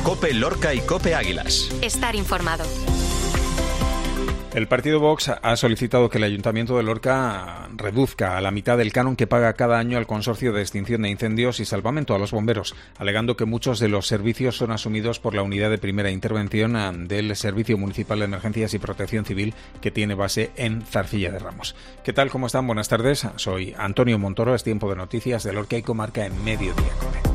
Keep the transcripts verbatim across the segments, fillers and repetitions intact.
COPE Lorca y COPE Águilas. Estar informado. El partido Vox ha solicitado que el Ayuntamiento de Lorca reduzca a la mitad del canon que paga cada año al Consorcio de Extinción de Incendios y Salvamento, a los bomberos, alegando que muchos de los servicios son asumidos por la Unidad de Primera Intervención del Servicio Municipal de Emergencias y Protección Civil, que tiene base en Zarcilla de Ramos. ¿Qué tal? ¿Cómo están? Buenas tardes. Soy Antonio Montoro. Es tiempo de noticias de Lorca y comarca en Mediodía Cope.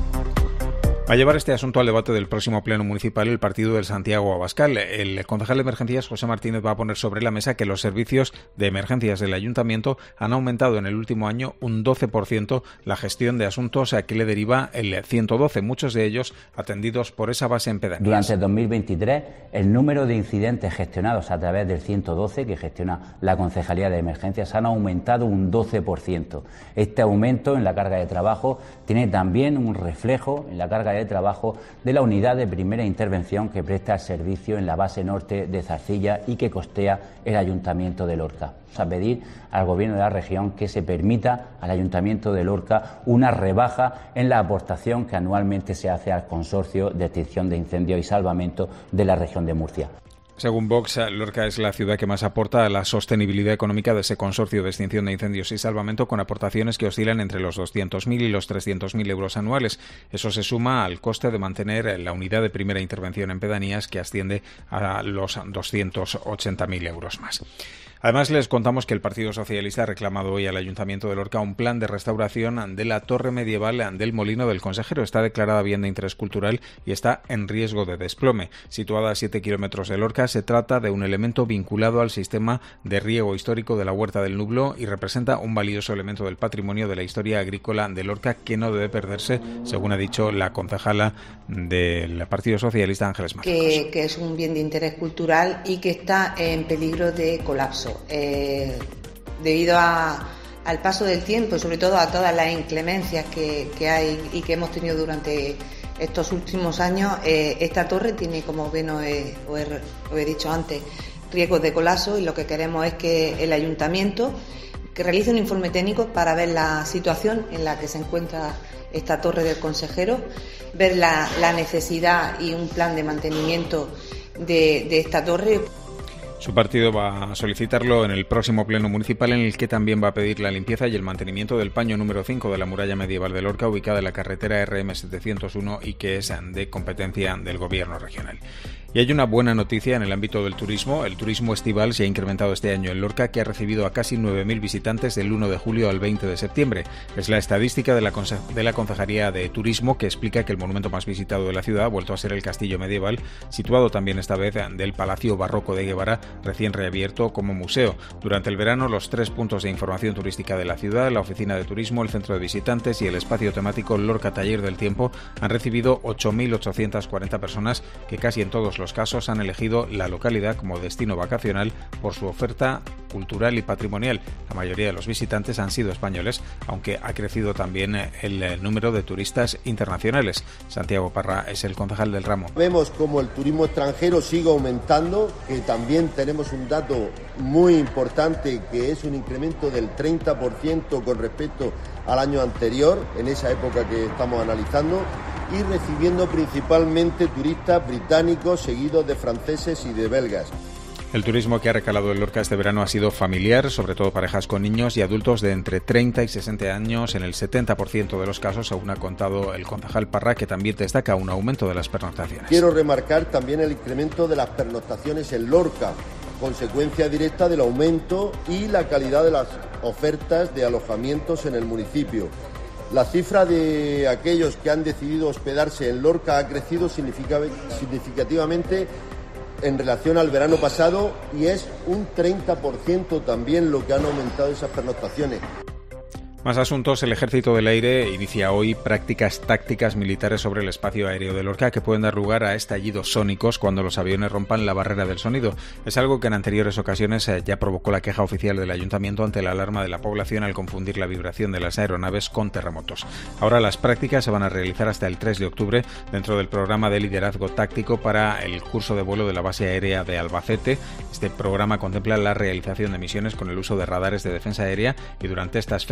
Va a llevar este asunto al debate del próximo pleno municipal el partido del Santiago Abascal. El concejal de emergencias, José Martínez, va a poner sobre la mesa que los servicios de emergencias del ayuntamiento han aumentado en el último año un doce por ciento la gestión de asuntos a que le deriva el ciento doce, muchos de ellos atendidos por esa base en pedanías. Durante dos mil veintitrés, el número de incidentes gestionados a través del ciento doce, que gestiona la Concejalía de Emergencias, han aumentado un doce por ciento. Este aumento en la carga de trabajo tiene también un reflejo en la carga de de trabajo de la unidad de primera intervención que presta el servicio en la base norte de Zarcilla y que costea el Ayuntamiento de Lorca. Vamos a pedir al Gobierno de la región que se permita al Ayuntamiento de Lorca una rebaja en la aportación que anualmente se hace al Consorcio de Extinción de Incendios y Salvamento de la región de Murcia. Según Vox, Lorca es la ciudad que más aporta a la sostenibilidad económica de ese consorcio de extinción de incendios y salvamento, con aportaciones que oscilan entre los doscientos mil y los trescientos mil euros anuales. Eso se suma al coste de mantener la unidad de primera intervención en pedanías, que asciende a los doscientos ochenta mil euros más. Además, les contamos que el Partido Socialista ha reclamado hoy al Ayuntamiento de Lorca un plan de restauración de la torre medieval del Molino del Consejero. Está declarada bien de interés cultural y está en riesgo de desplome. Situada a siete kilómetros de Lorca, se trata de un elemento vinculado al sistema de riego histórico de la Huerta del Nublo y representa un valioso elemento del patrimonio de la historia agrícola de Lorca que no debe perderse, según ha dicho la concejala del Partido Socialista, Ángeles Marcos. Que, que es un bien de interés cultural y que está en peligro de colapso. Eh, debido a, al paso del tiempo y sobre todo a todas las inclemencias que, que hay y que hemos tenido durante estos últimos años, eh, esta torre tiene, como bien os he, os he, os he dicho antes, riesgos de colapso, y lo que queremos es que el ayuntamiento que realice un informe técnico para ver la situación en la que se encuentra esta torre del consejero, ver la, la necesidad y un plan de mantenimiento de, de esta torre. Su partido va a solicitarlo en el próximo pleno municipal, en el que también va a pedir la limpieza y el mantenimiento del paño número cinco de la muralla medieval de Lorca, ubicada en la carretera R M setecientos uno y que es de competencia del Gobierno regional. Y hay una buena noticia en el ámbito del turismo. El turismo estival se ha incrementado este año en Lorca, que ha recibido a casi nueve mil visitantes del uno de julio al veinte de septiembre. Es la estadística de la, conse- de la Concejalía de Turismo, que explica que el monumento más visitado de la ciudad ha vuelto a ser el castillo medieval, situado también esta vez del Palacio Barroco de Guevara, recién reabierto como museo. Durante el verano, los tres puntos de información turística de la ciudad, la oficina de turismo, el centro de visitantes y el espacio temático Lorca Taller del Tiempo han recibido ocho mil ochocientas cuarenta personas, que casi en todos los casos han elegido la localidad como destino vacacional por su oferta cultural y patrimonial. La mayoría de los visitantes han sido españoles, aunque ha crecido también el número de turistas internacionales. Santiago Parra es el concejal del ramo. Vemos como el turismo extranjero sigue aumentando, que también tenemos un dato muy importante, que es un incremento del treinta por ciento con respecto al año anterior, en esa época que estamos analizando, y recibiendo principalmente turistas británicos, seguidos de franceses y de belgas. El turismo que ha recalado en Lorca este verano ha sido familiar, sobre todo parejas con niños y adultos de entre treinta y sesenta años en el setenta por ciento de los casos, según ha contado el concejal Parra, que también destaca un aumento de las pernoctaciones. Quiero remarcar también el incremento de las pernoctaciones en Lorca, consecuencia directa del aumento y la calidad de las ofertas de alojamientos en el municipio. La cifra de aquellos que han decidido hospedarse en Lorca ha crecido significativamente en relación al verano pasado y es un treinta por ciento también lo que han aumentado esas pernoctaciones. Más asuntos. El Ejército del Aire inicia hoy prácticas tácticas militares sobre el espacio aéreo de Lorca que pueden dar lugar a estallidos sónicos cuando los aviones rompan la barrera del sonido. Es algo que en anteriores ocasiones ya provocó la queja oficial del Ayuntamiento ante la alarma de la población al confundir la vibración de las aeronaves con terremotos. Ahora las prácticas se van a realizar hasta el tres de octubre dentro del programa de liderazgo táctico para el curso de vuelo de la base aérea de Albacete. Este programa contempla la realización de misiones con el uso de radares de defensa aérea y durante estas fechas sobre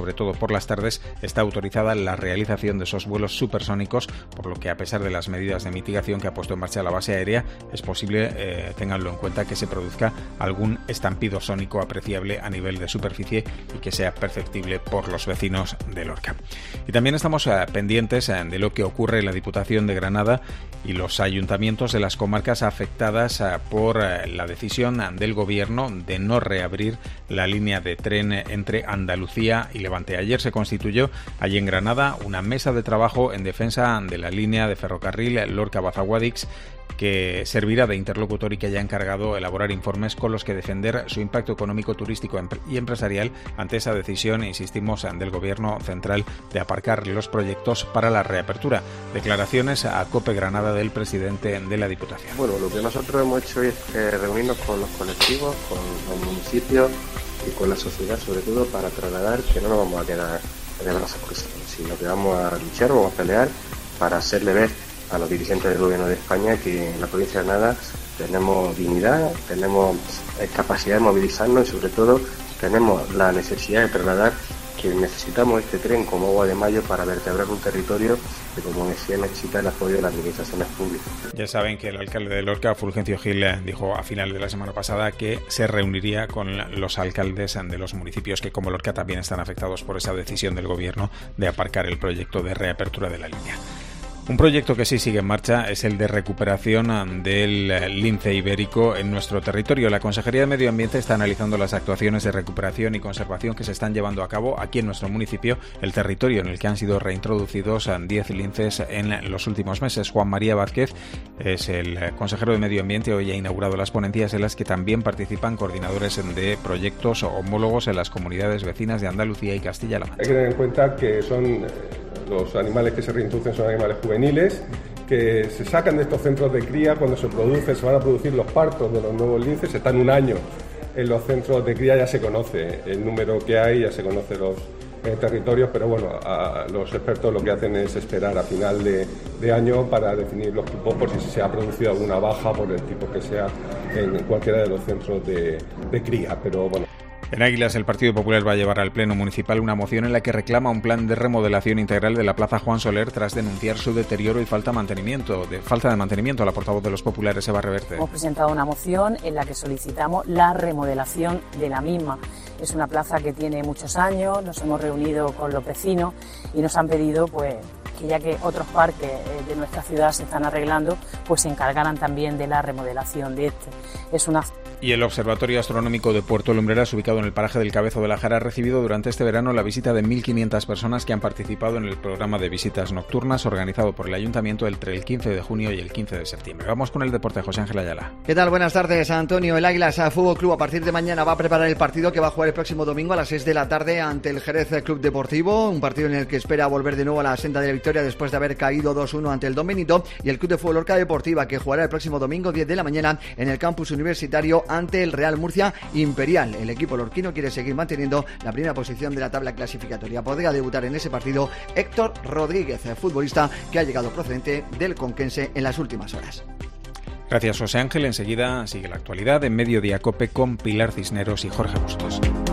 sobre todo por las tardes, está autorizada la realización de esos vuelos supersónicos, por lo que a pesar de las medidas de mitigación que ha puesto en marcha la base aérea, es posible, eh, ténganlo en cuenta, que se produzca algún estampido sónico apreciable a nivel de superficie y que sea perceptible por los vecinos de Lorca. Y también estamos eh, pendientes eh, de lo que ocurre en la Diputación de Granada y los ayuntamientos de las comarcas afectadas eh, por eh, la decisión del Gobierno de no reabrir la línea de tren entre Andalucía y Levante. Ayer se constituyó allí en Granada una mesa de trabajo en defensa de la línea de ferrocarril Lorca-Bazaguadix, que servirá de interlocutor y que haya encargado elaborar informes con los que defender su impacto económico, turístico y empresarial ante esa decisión, insistimos, del Gobierno central de aparcar los proyectos para la reapertura. Declaraciones a COPE Granada del presidente de la Diputación. Bueno, lo que nosotros hemos hecho es eh, reunirnos con los colectivos, con los municipios y con la sociedad, sobre todo para trasladar que no nos vamos a quedar de brazos cruzados, sino que vamos a luchar, vamos a pelear para hacerle ver a los dirigentes del Gobierno de España que en la provincia de Granada tenemos dignidad, tenemos capacidad de movilizarnos y sobre todo tenemos la necesidad de trasladar que necesitamos este tren como agua de mayo para vertebrar un territorio que, como decía, necesita el apoyo de las administraciones públicas. Ya saben que el alcalde de Lorca, Fulgencio Gil, dijo a final de la semana pasada que se reuniría con los alcaldes de los municipios que, como Lorca, también están afectados por esa decisión del Gobierno de aparcar el proyecto de reapertura de la línea. Un proyecto que sí sigue en marcha es el de recuperación del lince ibérico en nuestro territorio. La Consejería de Medio Ambiente está analizando las actuaciones de recuperación y conservación que se están llevando a cabo aquí en nuestro municipio, el territorio en el que han sido reintroducidos diez linces en los últimos meses. Juan María Vázquez es el consejero de Medio Ambiente. Hoy ha inaugurado las ponencias en las que también participan coordinadores de proyectos homólogos en las comunidades vecinas de Andalucía y Castilla-La Mancha. Hay que tener en cuenta que son los animales que se reintroducen son animales juveniles que se sacan de estos centros de cría cuando se producen, se van a producir los partos de los nuevos linces. Están un año en los centros de cría, ya se conoce el número que hay, ya se conoce los eh, territorios, pero bueno, a, los expertos lo que hacen es esperar a final de, de año para definir los tipos por si se ha producido alguna baja por el tipo que sea en cualquiera de los centros de, de cría, pero bueno. En Águilas, el Partido Popular va a llevar al Pleno Municipal una moción en la que reclama un plan de remodelación integral de la Plaza Juan Soler tras denunciar su deterioro y falta de mantenimiento. De, falta de mantenimiento. La portavoz de los populares, Eva Reverte. Hemos presentado una moción en la que solicitamos la remodelación de la misma. Es una plaza que tiene muchos años, nos hemos reunido con los vecinos y nos han pedido, pues, que ya que otros parques de nuestra ciudad se están arreglando, pues se encargaran también de la remodelación de este. Es una... Y el Observatorio Astronómico de Puerto Lumbreras, ubicado en el paraje del Cabezo de la Jara, ha recibido durante este verano la visita de mil quinientas personas que han participado en el programa de visitas nocturnas organizado por el Ayuntamiento entre el quince de junio y el quince de septiembre. Vamos con el deporte, José Ángel Ayala. ¿Qué tal? Buenas tardes, Antonio. El Águilas Fútbol Club a partir de mañana va a preparar el partido que va a jugar el próximo domingo a las seis de la tarde ante el Jerez Club Deportivo, un partido en el que espera volver de nuevo a la senda de la victoria después de haber caído dos uno ante el Don Benito, y el Club de Fútbol Lorca Deportiva, que jugará el próximo domingo diez de la mañana en el campus universitario ante el Real Murcia Imperial. El equipo lorquino quiere seguir manteniendo la primera posición de la tabla clasificatoria. Podría debutar en ese partido Héctor Rodríguez, futbolista que ha llegado procedente del Conquense en las últimas horas. Gracias, José Ángel. Enseguida sigue la actualidad en Mediodía Cope con Pilar Cisneros y Jorge Bustos.